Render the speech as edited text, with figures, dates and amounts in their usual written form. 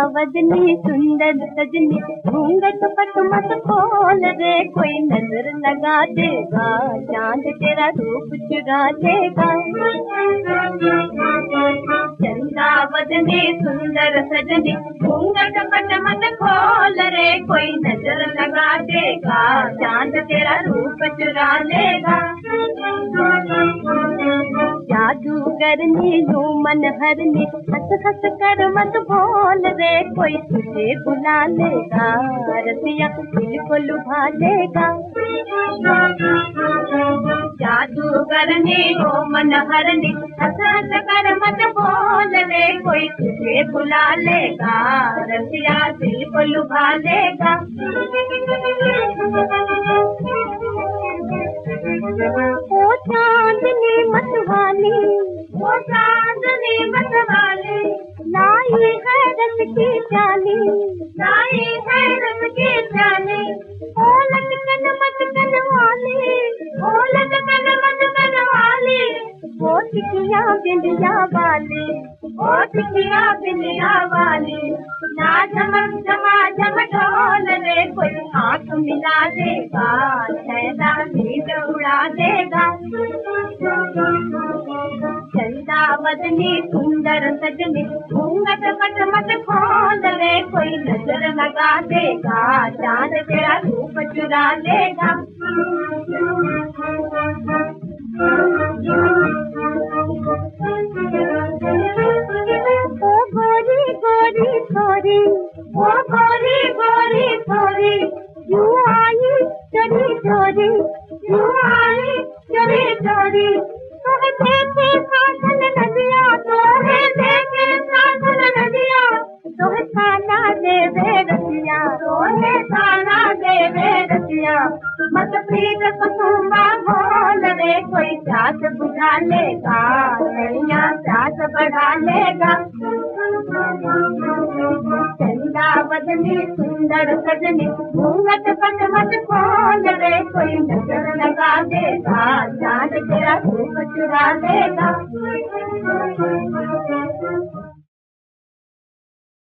वदनी सुंदर सजनी, घूंघट पट मत खोल रे, कोई नजर लगा देगा, चांद तेरा रूप चुरा लेगा। चंदा वदनी सुंदर सजनी, घूंघट पट मत खोल रे, कोई नजर लगा देगा, चांद तेरा रूप चुरा लेगा। जादूगरनी यूं मन हरनी, हंस हंस कर मत बोल रे, कोई तुझे बुला लेगा, रसिया दिल को लुभा लेगा। जादूगरनी यूं मन हरनी, हंस हंस कर मत बोल रे, कोई तुझे बुला लेगा, रसिया दिल को लुभा लेगा। ओ चांदनी मतवाली, ओ चांदनी मतवाली, लाई है रस की प्याली, लाई है रस की प्याली। ओ लटकन मटकन वाली, ओ लटकन मटकन वाली, ओ टिकिया बिंदिया वाली, ओ टिकिया बिंदिया वाली। ना झमक झमा झम ढोल रे, कोई आँख मिला देगा, छैला नींद उड़ा देगा। चंदा वदनी सुंदर सजनी, घूंघट पट मत खोल रे, कोई नजर लगा देगा, चांद तेरा रूप चुरा लेगा। ओ गोरी गोरी छोरी, ओ गोरी गोरी छोरी, यूं आई चोरी चोरी, यूं आई चोरी चोरी। तोहे देखे साजन नदिया, तोहे देखे साजन नदिया, तोहे ताना देवे रसिया, तोहे ताना देवे रसिया। मत प्रीत कुसुमा बोल रे, कोई प्यास बुझा लेगा, नैया प्यास बढ़ा लेगा। चंदा वदनी सुंदर सजनी, घूंघट पट मत खोल रे, कोई नजर लगा देगा, चांद तेरा रूप चुरा लेगा।